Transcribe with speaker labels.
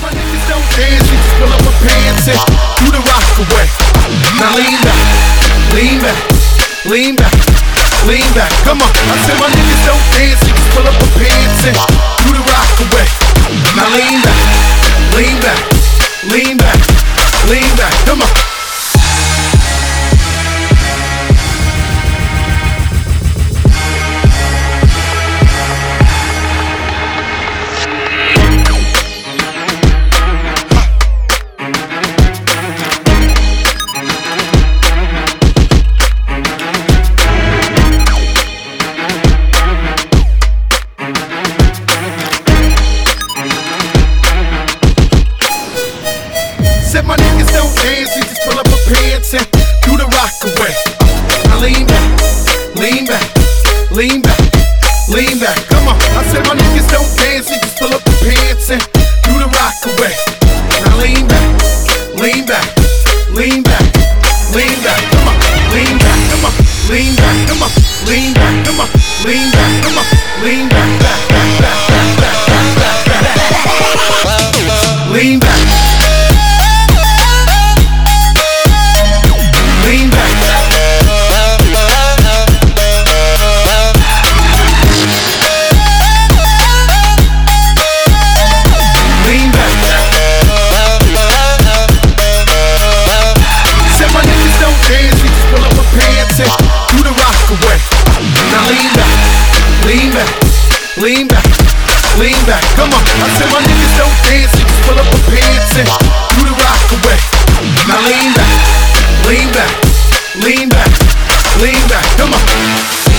Speaker 1: My niggas don't dance, we just pull up our pants and do the rock away. Now lean back, lean back, lean back, lean back. Come on. I said my niggas don't dance, we just pull up our pants and do the rock away. Now lean back, lean back, lean back, lean back. Come on. Said my niggas don't dance, we just pull up our pants and do the rock away. Now lean back, lean back, lean back, lean back. Come on. I said my niggas don't dance, we just pull up our pants and do the rock away. Now lean back, lean back, lean back, lean back. Come on, lean back, come on, lean back, come on, lean back, come on, lean back, come on, lean back, back, back, back, back, back, back, back, back. Lean back. Lean back. Lean back. Said my niggas don't dance, we just pull up our pants and do the rock away. Now lean back, lean back, lean back, lean back. Come on. I said my niggas don't dance, we just pull up our pants and do the rock away. Now lean back, lean back, lean back, lean back. Come on.